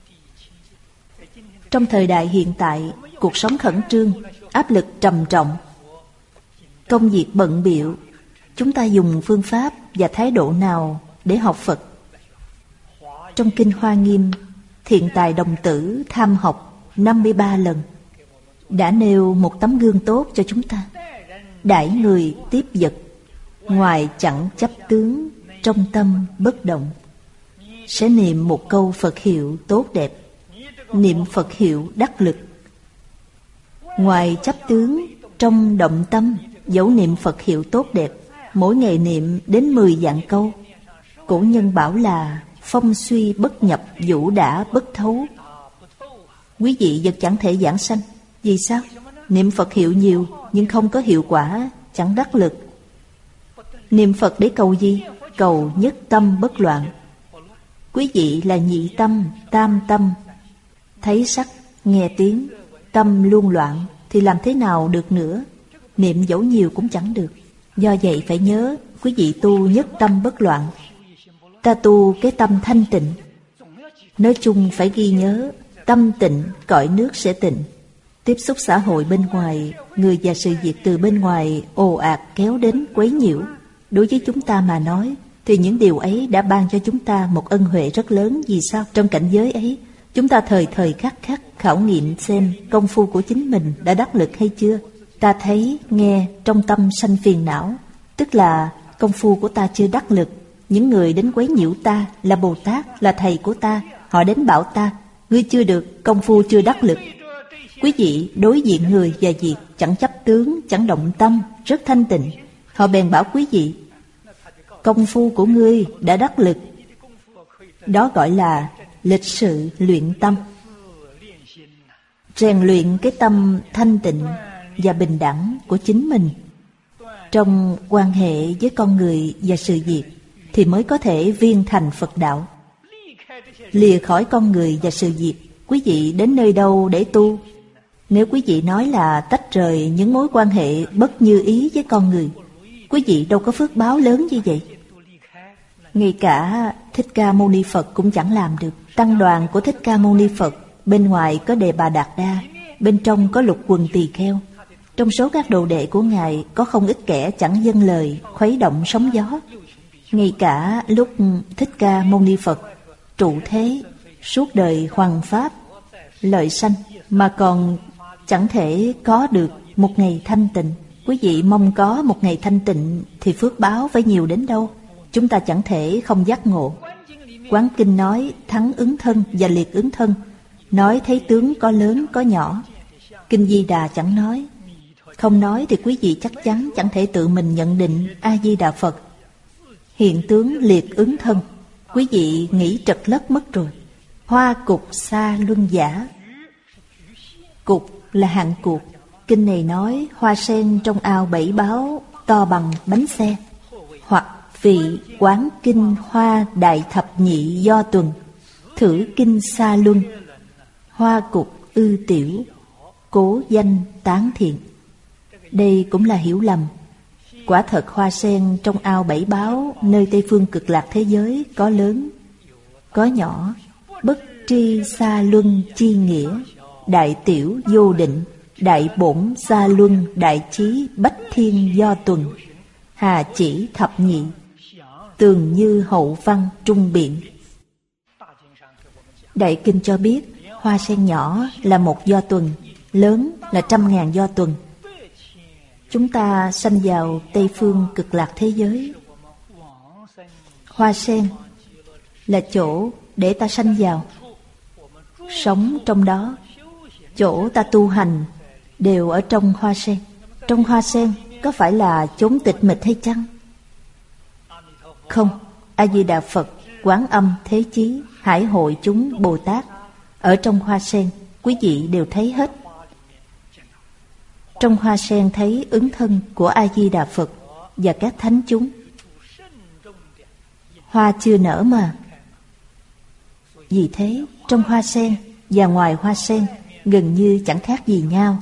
Trong thời đại hiện tại, cuộc sống khẩn trương, áp lực trầm trọng, công việc bận bịu, chúng ta dùng phương pháp và thái độ nào để học Phật? Trong Kinh Hoa Nghiêm, Thiện Tài Đồng Tử tham học năm mươi ba lần, đã nêu một tấm gương tốt cho chúng ta. Đãi người tiếp vật, ngoài chẳng chấp tướng, trong tâm bất động. Sẽ niệm một câu Phật hiệu tốt đẹp, niệm Phật hiệu đắc lực. Ngoài chấp tướng, trong động tâm, dẫu niệm Phật hiệu tốt đẹp, mỗi ngày niệm đến mười vạn câu. Cổ nhân bảo là phong suy bất nhập, vũ đã bất thấu. Quý vị vật chẳng thể giảng sanh. Vì sao? Niệm Phật hiệu nhiều nhưng không có hiệu quả, chẳng đắc lực. Niệm Phật để cầu gì? Cầu nhất tâm bất loạn. Quý vị là nhị tâm, tam tâm, thấy sắc, nghe tiếng, tâm luôn loạn thì làm thế nào được nữa? Niệm dẫu nhiều cũng chẳng được. Do vậy phải nhớ, quý vị tu nhất tâm bất loạn. Ta tu cái tâm thanh tịnh. Nói chung phải ghi nhớ, tâm tịnh, cõi nước sẽ tịnh. Tiếp xúc xã hội bên ngoài, người và sự việc từ bên ngoài ồ ạt kéo đến quấy nhiễu. Đối với chúng ta mà nói, thì những điều ấy đã ban cho chúng ta một ân huệ rất lớn. Vì sao? Trong cảnh giới ấy, chúng ta thời thời khắc khắc khảo nghiệm xem công phu của chính mình đã đắc lực hay chưa. Ta thấy, nghe, trong tâm sanh phiền não, tức là công phu của ta chưa đắc lực. Những người đến quấy nhiễu ta là Bồ Tát, là thầy của ta. Họ đến bảo ta, ngươi chưa được, công phu chưa đắc lực. Quý vị đối diện người và việc chẳng chấp tướng, chẳng động tâm, rất thanh tịnh. Họ bèn bảo quý vị, công phu của ngươi đã đắc lực. Đó gọi là lịch sự luyện tâm. Rèn luyện cái tâm thanh tịnh và bình đẳng của chính mình trong quan hệ với con người và sự việc, thì mới có thể viên thành Phật đạo. Lìa khỏi con người và sự việc, quý vị đến nơi đâu để tu? Nếu quý vị nói là tách rời những mối quan hệ bất như ý với con người, quý vị đâu có phước báo lớn như vậy. Ngay cả Thích Ca Mâu Ni Phật cũng chẳng làm được. Tăng đoàn của Thích Ca Mâu Ni Phật, bên ngoài có Đề Bà Đạt Đa, bên trong có Lục Quần Tỳ Kheo. Trong số các đồ đệ của Ngài có không ít kẻ chẳng vâng lời, khuấy động sóng gió. Ngay cả lúc Thích Ca Mâu Ni Phật trụ thế suốt đời hoằng pháp lợi sanh, mà còn chẳng thể có được một ngày thanh tịnh. Quý vị mong có một ngày thanh tịnh thì phước báo phải nhiều đến đâu. Chúng ta chẳng thể không giác ngộ. Quán Kinh nói thắng ứng thân và liệt ứng thân, nói thấy tướng có lớn có nhỏ. Kinh Di Đà chẳng nói. Không nói thì quý vị chắc chắn chẳng thể tự mình nhận định A Di Đà Phật hiện tướng liệt ứng thân. Quý vị nghĩ trật lất mất rồi. Hoa cục sa luân giả. Cục là hạng cuộc. Kinh này nói hoa sen trong ao bảy báo to bằng bánh xe. Hoặc vị quán kinh hoa đại thập nhị do tuần, thử kinh sa luân, hoa cục ư tiểu, cố danh tán thiện. Đây cũng là hiểu lầm. Quả thật hoa sen trong ao bảy báo nơi Tây Phương Cực Lạc thế giới có lớn, có nhỏ, bất tri sa luân chi nghĩa, đại tiểu vô định, đại bổn sa luân đại trí bách thiên do tuần, hà chỉ thập nhị, tường như hậu văn trung biện. Đại Kinh cho biết hoa sen nhỏ là một do tuần, lớn là trăm ngàn do tuần. Chúng ta sanh vào Tây Phương Cực Lạc thế giới. Hoa sen là chỗ để ta sanh vào, sống trong đó. Chỗ ta tu hành đều ở trong hoa sen. Trong hoa sen có phải là chốn tịch mịch hay chăng? Không. A Di Đà Phật, Quán Âm, Thế Chí, Hải Hội chúng Bồ Tát ở trong hoa sen, quý vị đều thấy hết. Trong hoa sen thấy ứng thân của A Di Đà Phật và các thánh chúng. Hoa chưa nở mà. Vì thế trong hoa sen và ngoài hoa sen gần như chẳng khác gì nhau.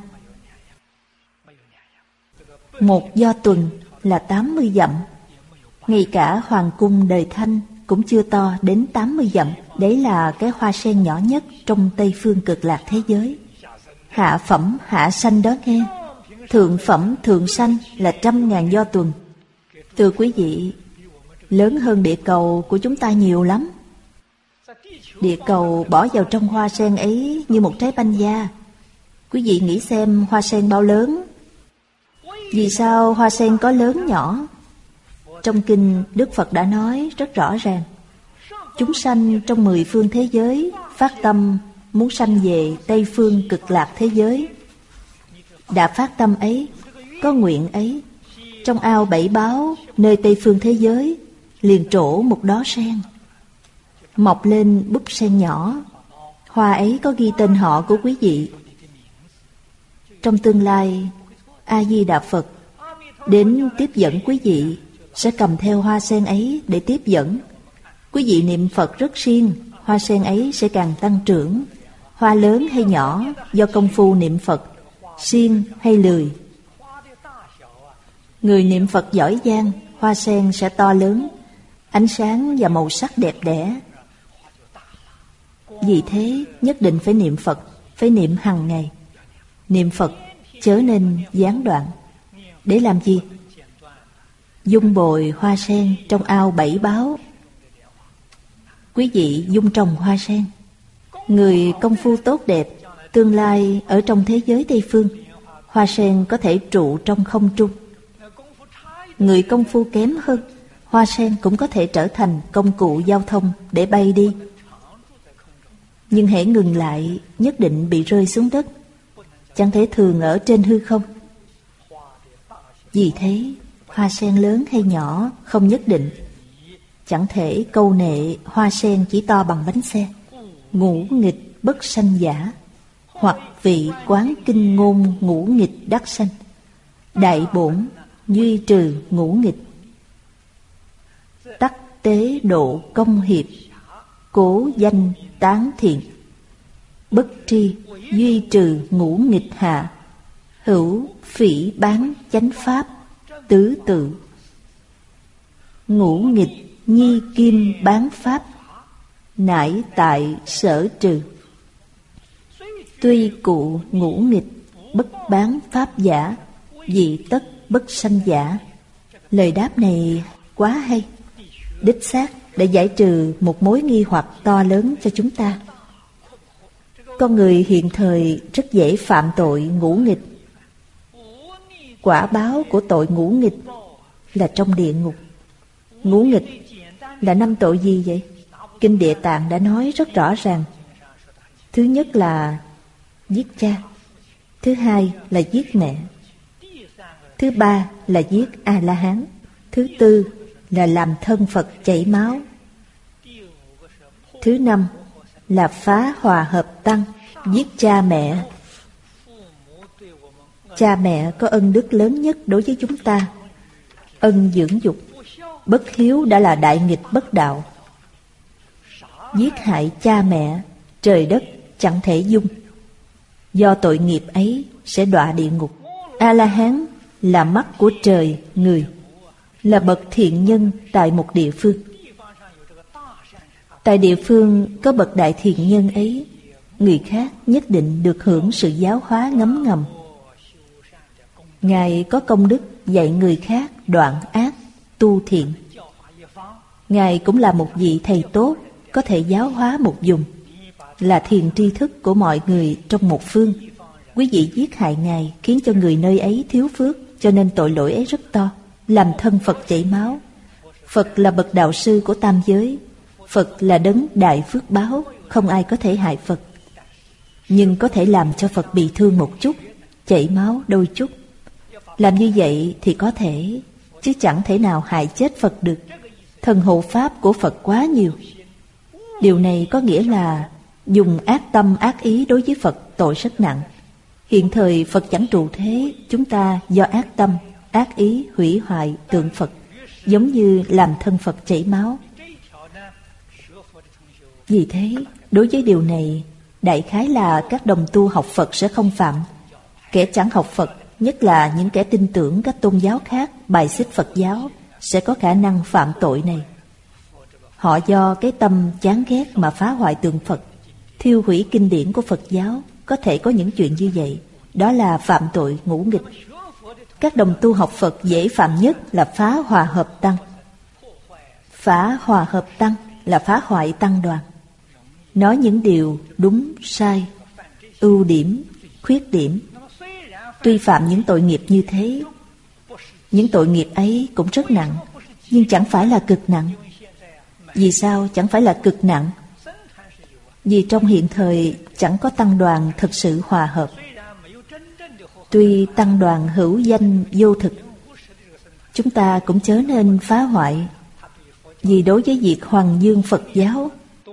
Một do tuần là tám mươi dặm. Ngay cả hoàng cung đời Thanh cũng chưa to đến tám mươi dặm. Đấy là cái hoa sen nhỏ nhất trong Tây Phương Cực Lạc thế giới. Hạ phẩm hạ sanh đó nghe. Thượng phẩm thượng sanh là trăm ngàn do tuần. Thưa quý vị, lớn hơn địa cầu của chúng ta nhiều lắm. Địa cầu bỏ vào trong hoa sen ấy như một trái banh da. Quý vị nghĩ xem hoa sen bao lớn. Vì sao hoa sen có lớn nhỏ? Trong kinh Đức Phật đã nói rất rõ ràng. Chúng sanh trong mười phương thế giới phát tâm muốn sanh về Tây Phương Cực Lạc thế giới. Đã phát tâm ấy, có nguyện ấy, trong ao bảy báo nơi Tây Phương thế giới liền trổ một đóa sen, mọc lên búp sen nhỏ. Hoa ấy có ghi tên họ của quý vị. Trong tương lai, A Di Đà Phật đến tiếp dẫn quý vị sẽ cầm theo hoa sen ấy để tiếp dẫn. Quý vị niệm Phật rất siêng, hoa sen ấy sẽ càng tăng trưởng. Hoa lớn hay nhỏ, do công phu niệm Phật, siêng hay lười. Người niệm Phật giỏi giang, hoa sen sẽ to lớn, ánh sáng và màu sắc đẹp đẽ. Vì thế nhất định phải niệm Phật, phải niệm hằng ngày. Niệm Phật chớ nên gián đoạn. Để làm gì? Dung bồi hoa sen trong ao bảy báu. Quý vị dung trồng hoa sen. Người công phu tốt đẹp, tương lai ở trong thế giới Tây Phương, hoa sen có thể trụ trong không trung. Người công phu kém hơn, hoa sen cũng có thể trở thành công cụ giao thông để bay đi. Nhưng hễ ngừng lại, nhất định bị rơi xuống đất, chẳng thể thường ở trên hư không. Vì thế, hoa sen lớn hay nhỏ không nhất định. Chẳng thể câu nệ hoa sen chỉ to bằng bánh xe. Ngũ nghịch bất sanh giả, hoặc vị quán kinh ngôn ngũ nghịch đắc sanh. Đại bổn duy trừ ngũ nghịch, tắc tế độ công hiệp, cố danh tán thiện. Bất tri duy trừ ngũ nghịch hạ, hữu phỉ bán chánh pháp tứ tự. Ngũ nghịch nhi kim bán pháp, nải tại sở trừ. Tuy cụ ngũ nghịch bất bán pháp giả, dị tất bất sanh giả. Lời đáp này quá hay, đích xác để giải trừ một mối nghi hoặc to lớn cho chúng ta. Con người hiện thời rất dễ phạm tội ngũ nghịch. Quả báo của tội ngũ nghịch là trong địa ngục. Ngũ nghịch là năm tội gì vậy? Kinh Địa Tạng đã nói rất rõ ràng. Thứ nhất là giết cha, thứ hai là giết mẹ, thứ ba là giết A-la-hán, thứ tư là làm thân Phật chảy máu, thứ năm là phá hòa hợp tăng, giết cha mẹ. Cha mẹ có ân đức lớn nhất đối với chúng ta, ân dưỡng dục. Bất hiếu đã là đại nghịch bất đạo. Giết hại cha mẹ, trời đất chẳng thể dung. Do tội nghiệp ấy sẽ đọa địa ngục. A-la-hán là mắt của trời, người, là bậc thiện nhân tại một địa phương. Tại địa phương có bậc đại thiện nhân ấy, người khác nhất định được hưởng sự giáo hóa ngấm ngầm. Ngài có công đức dạy người khác đoạn ác, tu thiện. Ngài cũng là một vị thầy tốt, có thể giáo hóa một vùng, là thiền tri thức của mọi người trong một phương. Quý vị giết hại Ngài khiến cho người nơi ấy thiếu phước, cho nên tội lỗi ấy rất to, làm thân Phật chảy máu. Phật là bậc đạo sư của tam giới, Phật là đấng đại phước báo, không ai có thể hại Phật. Nhưng có thể làm cho Phật bị thương một chút, chảy máu đôi chút. Làm như vậy thì có thể, chứ chẳng thể nào hại chết Phật được. Thần hộ pháp của Phật quá nhiều. Điều này có nghĩa là dùng ác tâm ác ý đối với Phật tội rất nặng. Hiện thời Phật chẳng trụ thế, chúng ta do ác tâm, ác ý hủy hoại tượng Phật, giống như làm thân Phật chảy máu. Vì thế, đối với điều này, đại khái là các đồng tu học Phật sẽ không phạm. Kẻ chẳng học Phật, nhất là những kẻ tin tưởng các tôn giáo khác, bài xích Phật giáo, sẽ có khả năng phạm tội này. Họ do cái tâm chán ghét mà phá hoại tượng Phật, thiêu hủy kinh điển của Phật giáo, có thể có những chuyện như vậy. Đó là phạm tội ngũ nghịch. Các đồng tu học Phật dễ phạm nhất là phá hòa hợp tăng. Phá hòa hợp tăng là phá hoại tăng đoàn. Nói những điều đúng, sai, ưu điểm, khuyết điểm. Tuy phạm những tội nghiệp như thế, những tội nghiệp ấy cũng rất nặng, nhưng chẳng phải là cực nặng. Vì sao chẳng phải là cực nặng? Vì trong hiện thời chẳng có tăng đoàn thực sự hòa hợp. Tuy tăng đoàn hữu danh vô thực, chúng ta cũng chớ nên phá hoại. Vì đối với việc hoằng dương Phật giáo,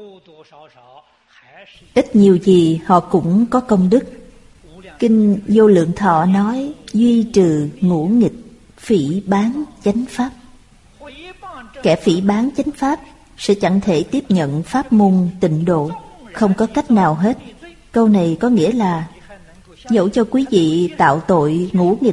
ít nhiều gì họ cũng có công đức. Kinh Vô Lượng Thọ nói duy trừ ngũ nghịch, phỉ báng chánh pháp. Kẻ phỉ báng chánh pháp sẽ chẳng thể tiếp nhận pháp môn tịnh độ, không có cách nào hết. Câu này có nghĩa là dẫu cho quý vị tạo tội ngũ nghịch,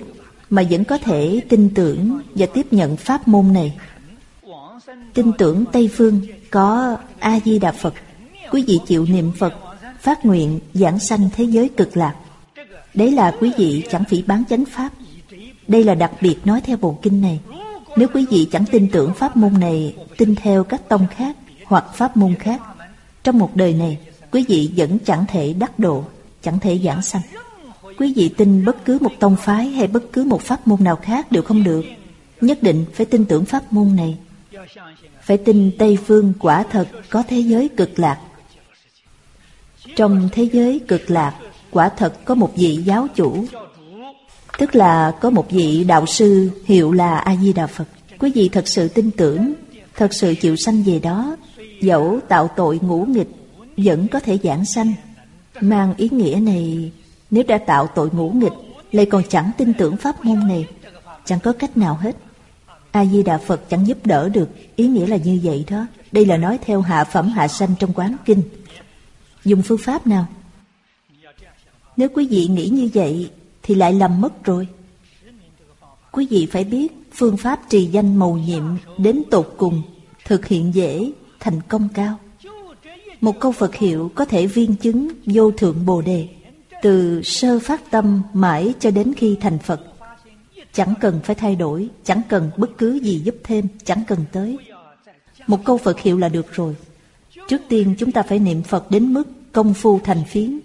mà vẫn có thể tin tưởng và tiếp nhận pháp môn này. Tin tưởng Tây Phương có A-di-đà Phật, quý vị chịu niệm Phật, phát nguyện giảng sanh thế giới cực lạc. Đấy là quý vị chẳng phỉ báng chánh pháp. Đây là đặc biệt nói theo bộ kinh này. Nếu quý vị chẳng tin tưởng pháp môn này, tin theo các tông khác hoặc pháp môn khác, trong một đời này quý vị vẫn chẳng thể đắc độ, chẳng thể giảng sanh. Quý vị tin bất cứ một tông phái hay bất cứ một pháp môn nào khác đều không được. Nhất định phải tin tưởng pháp môn này. Phải tin Tây Phương quả thật có thế giới cực lạc. Trong thế giới cực lạc quả thật có một vị giáo chủ, tức là có một vị đạo sư hiệu là A-di-đà Phật. Quý vị thật sự tin tưởng, thật sự chịu sanh về đó, dẫu tạo tội ngũ nghịch vẫn có thể giảng sanh. Mang ý nghĩa này, nếu đã tạo tội ngũ nghịch lại còn chẳng tin tưởng pháp môn này, chẳng có cách nào hết. A-di-đà Phật chẳng giúp đỡ được. Ý nghĩa là như vậy đó. Đây là nói theo hạ phẩm hạ sanh trong Quán Kinh. Dùng phương pháp nào? Nếu quý vị nghĩ như vậy thì lại lầm mất rồi. Quý vị phải biết phương pháp trì danh mầu nhiệm đến tột cùng, thực hiện dễ, thành công cao. Một câu Phật hiệu có thể viên chứng vô thượng Bồ Đề, từ sơ phát tâm mãi cho đến khi thành Phật. Chẳng cần phải thay đổi, chẳng cần bất cứ gì giúp thêm, chẳng cần tới. Một câu Phật hiệu là được rồi. Trước tiên chúng ta phải niệm Phật đến mức công phu thành phiến.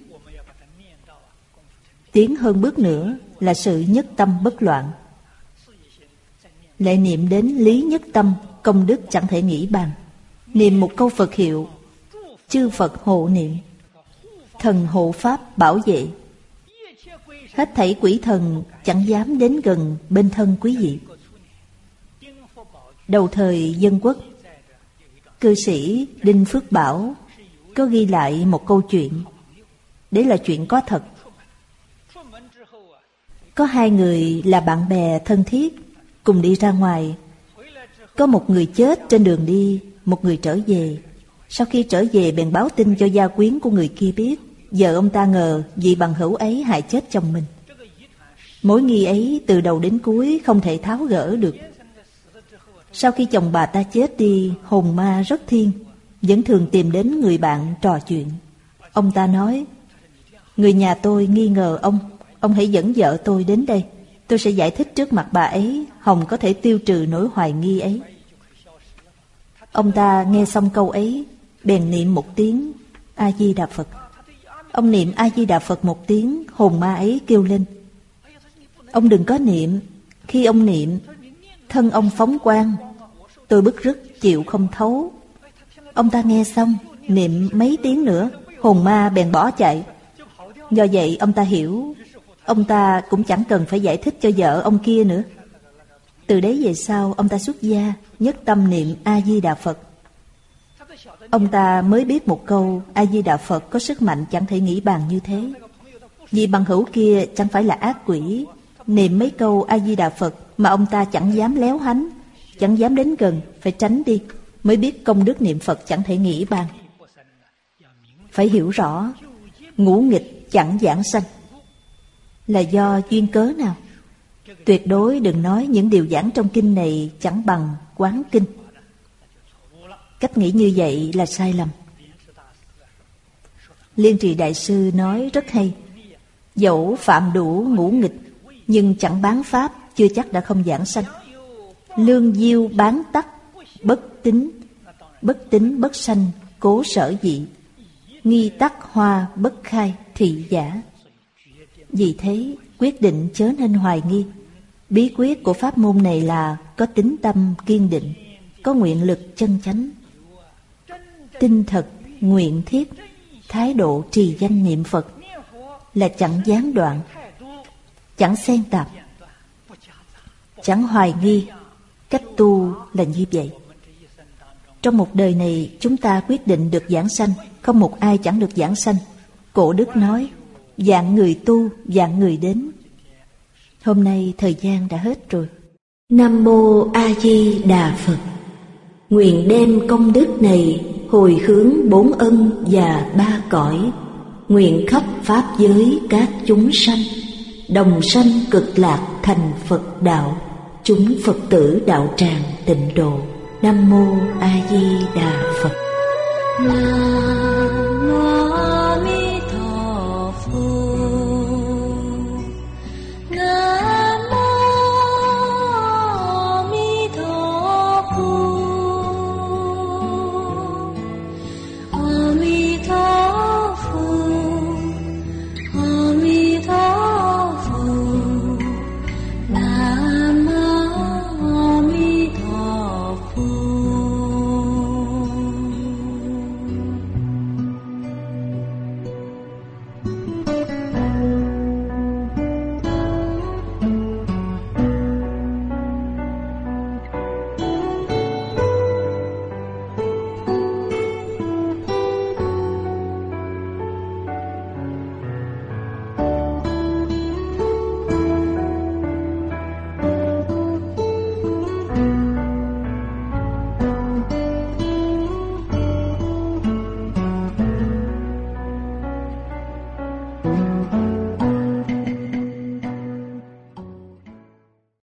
Tiến hơn bước nữa là sự nhất tâm bất loạn. Lại niệm đến lý nhất tâm, công đức chẳng thể nghĩ bàn. Niệm một câu Phật hiệu, chư Phật hộ niệm, thần hộ pháp bảo vệ. Hết thảy quỷ thần chẳng dám đến gần bên thân quý vị. Đầu thời Dân Quốc, cư sĩ Đinh Phước Bảo có ghi lại một câu chuyện. Đấy là chuyện có thật. Có hai người là bạn bè thân thiết, cùng đi ra ngoài. Có một người chết trên đường đi, một người trở về. Sau khi trở về bèn báo tin cho gia quyến của người kia biết. Giờ ông ta ngờ vị bằng hữu ấy hại chết chồng mình. Mối nghi ấy từ đầu đến cuối không thể tháo gỡ được. Sau khi chồng bà ta chết đi, hồn ma rất thiên, vẫn thường tìm đến người bạn trò chuyện. Ông ta nói: người nhà tôi nghi ngờ ông, ông hãy dẫn vợ tôi đến đây. Tôi sẽ giải thích trước mặt bà ấy, hòng có thể tiêu trừ nỗi hoài nghi ấy. Ông ta nghe xong câu ấy, bèn niệm một tiếng A-di-đà Phật. Ông niệm A-di-đà Phật một tiếng, hồn ma ấy kêu lên. Ông đừng có niệm. Khi ông niệm, thân ông phóng quang. Tôi bức rứt chịu không thấu. Ông ta nghe xong, niệm mấy tiếng nữa, hồn ma bèn bỏ chạy. Do vậy ông ta hiểu, ông ta cũng chẳng cần phải giải thích cho vợ ông kia nữa. Từ đấy về sau, ông ta xuất gia, nhất tâm niệm A-di-đà Phật. Ông ta mới biết một câu A-di-đà Phật có sức mạnh chẳng thể nghĩ bàn như thế. Vì bằng hữu kia chẳng phải là ác quỷ, niệm mấy câu A-di-đà Phật mà ông ta chẳng dám léo hánh, chẳng dám đến gần, phải tránh đi, mới biết công đức niệm Phật chẳng thể nghĩ bàn. Phải hiểu rõ, ngũ nghịch chẳng giảng sanh là do duyên cớ nào. Tuyệt đối đừng nói những điều giảng trong kinh này chẳng bằng Quán Kinh. Cách nghĩ như vậy là sai lầm. Liên Trì Đại Sư nói rất hay: dẫu phạm đủ ngũ nghịch, nhưng chẳng bán pháp, chưa chắc đã không giảng sanh. Lương diêu bán tắc, bất tính, bất tính bất sanh, cố sở dị. Nghi tắc hoa bất khai, thị giả. Vì thế, quyết định chớ nên hoài nghi. Bí quyết của pháp môn này là có tín tâm kiên định, có nguyện lực chân chánh, tinh thật, nguyện thiết, thái độ trì danh niệm Phật là chẳng gián đoạn, chẳng xen tạp, chẳng hoài nghi. Cách tu là như vậy. Trong một đời này chúng ta quyết định được giảng sanh, không một ai chẳng được giảng sanh. Cổ Đức nói: vạn người tu, vạn người đến. Hôm nay thời gian đã hết rồi. Nam Mô A Di Đà Phật. Nguyện đem công đức này hồi hướng bốn ân và ba cõi, nguyện khắp pháp giới các chúng sanh đồng sanh cực lạc thành Phật đạo. Chúng Phật tử đạo tràng Tịnh Độ. Nam mô A Di Đà Phật.